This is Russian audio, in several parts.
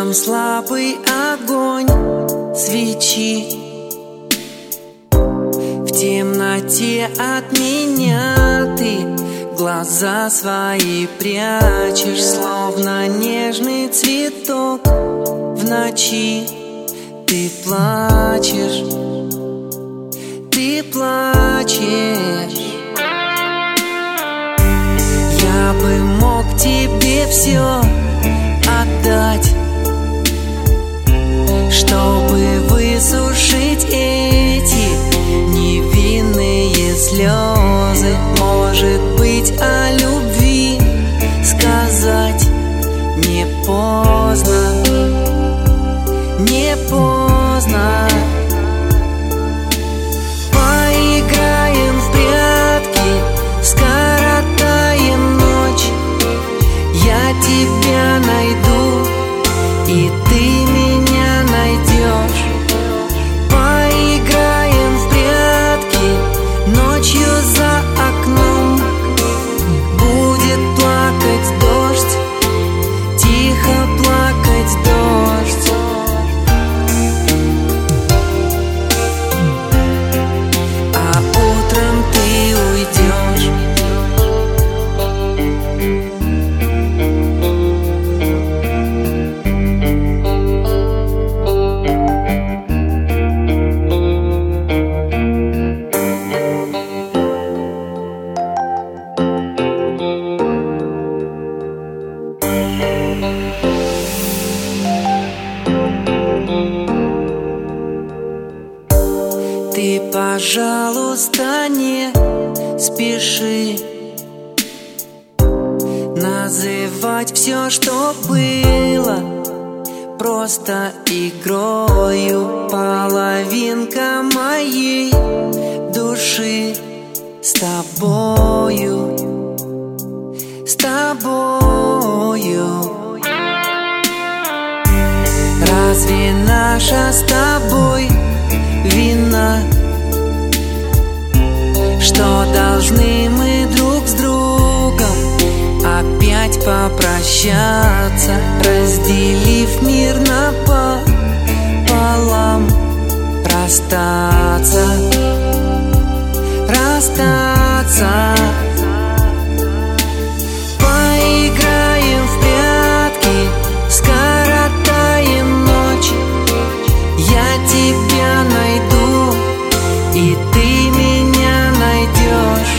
Вечером слабый огонь свечи в темноте от меня ты глаза свои прячешь, словно нежный цветок в ночи. Ты плачешь, ты плачешь. Я бы мог тебе все отдать, чтобы высушить эти невинные слезы. Может быть, о любви сказать не поздно, не поздно. Поиграем в прятки, скоротаем ночь. Я тебя найду, и ты меня найдешь. Поиграем в прятки, ночью за окном будет плакать дождь, тихо плакать дождь. А утром ты уйдешь. Ты, пожалуйста, не спеши называть все, что было, просто игрою. Половинка моей души с тобою, с тобою. Разве наша с тобой вина, что должны мы друг с другом опять попрощаться, разделив мир напополам, расстаться, расстаться. Поиграем в прятки, скоротаем ночь. Я тебя найду, и ты меня найдешь.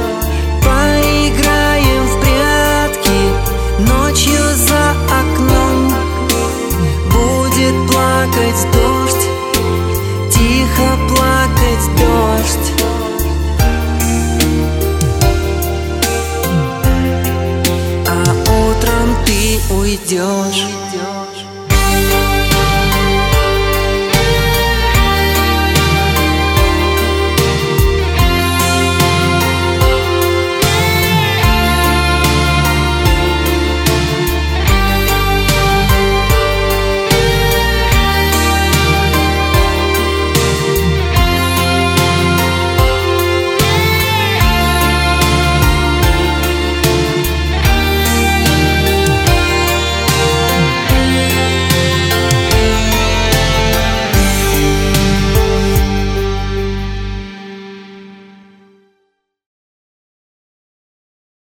Поиграем в прятки, ночью за окном будет плакать дождь, тихо плакать дождь. А утром ты уйдешь.